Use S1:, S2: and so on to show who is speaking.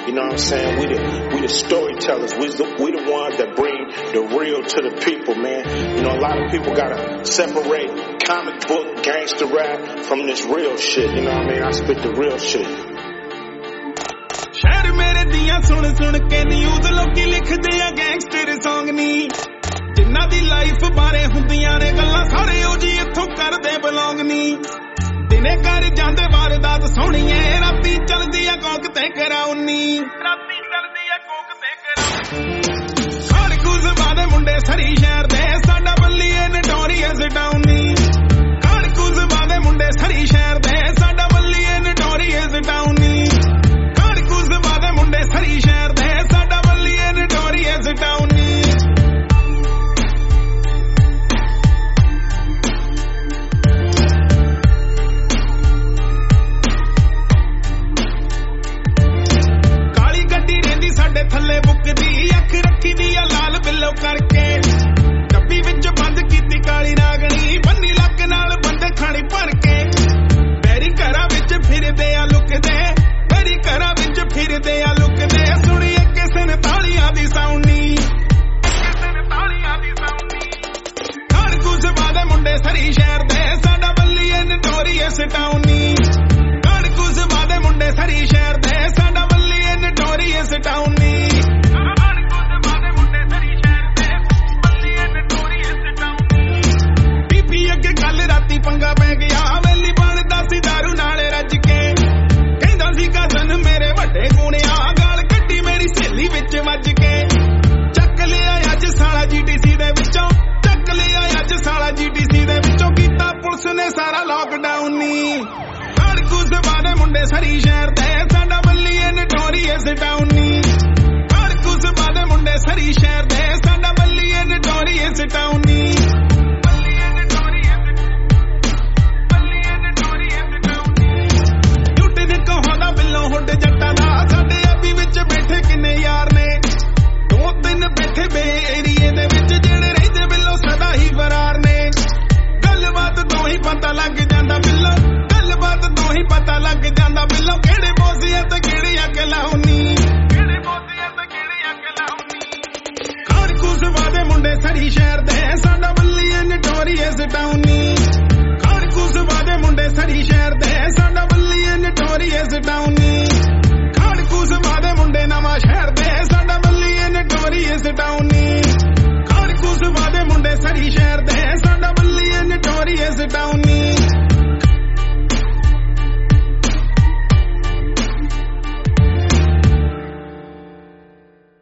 S1: You know what I'm saying? We the storytellers. We the ones that bring the real to the people, man. You know, a lot of people gotta separate comic book gangster rap from this real shit. You know what I mean? I spit the real shit.
S2: शहर मेरे दियां सुन सुन के news लोकी लिखदे आ gangster song नी जिन्ना दी लाइफ बारे हुंदियां ने गल्लां सारे ओ जी इत्थों करदे बिलोंग नी दिने कर जांदे वारदात सोहणीए राती चलदी आ कोक ते कराउनी राती चलदी आ कोक ते कराउनी खाड़कूस वादे मुंडे सरी शहर दे साडा बल्लीए नटोरियस डाउनी खाड़कूस वादे मुंडे सरी शहर दे साडा बल्लीए नटोरियस डाउनी मुंडे सरी शहर दे साडा बल्लीए नटोरियस डाउनी काली गड्डी रेंदी साडे थल्ले बुकदी अख रखी दी लाल बिल्लो करके डब्बी विच बंद कीती काली नागणी बन्नी लक नाल बंदे खानी भर के बैरी घरा विच फिरदे आ लुकदे बैरी घरा विच फिरदे आ लुकदे सुणीए किसे ने तालियां दी साउंडी खाड़कूस वादे मुंडे सरी शहर दे साडा बल्लीए नटोरियस डाउनी खाड़कूस वादे मुंडे सरी शहर दे साडा बल्लीए नटोरियस डाउनी बीपी अगे कल राती पंगा पै गया वेली बनदा सी दारू नाले रज के कहंदा सी कजन मेरे वड्डे गुणिया गाल कड्डी मेरी सहेली विच वज के चक लिया अज साला जीटीसी दे विचों चक लिया अज साला जीटीसी दे विचों कीता पुलिस ने सारा लॉकडाउन नी खाड़कूस वादे मुंडे सरी शहर दे साडा बल्लीए नटोरियस डाउनी खाड़कूस वादे मुंडे सरी शहर दे साडा बल्लीए नटोरियस डाउनी हुड जट्टा दा साडे अभी विच बैठे किन्ने यार ने दो तीन बैठे बे एरिए दे विच जेड़े रहिंदे बिल्लो सदा ही फरार ने गलबात तो ही पता लग जांदा बिल्लो गलबात तो ही पता लग जांदा बिल्लो केड़े बोसिया ते केड़ी अग लाउनी केड़े बोसिया ते केड़ी अग लाउनी खाड़कूस वादे मुंडे सरी शहर दे साडा बल्लीए नटोरियस डाउनी खाड़कूस वादे मुंडे सरी शहर दे साडा बल्लीए नटोरियस डाउनी खाड़कूस वादे मुंडे नवां शहर दे साडा बल्लीए नटोरियस डाउनी खाड़कूस वादे मुंडे सरी शहर दे साडा बल्लीए नटोरियस डाउनी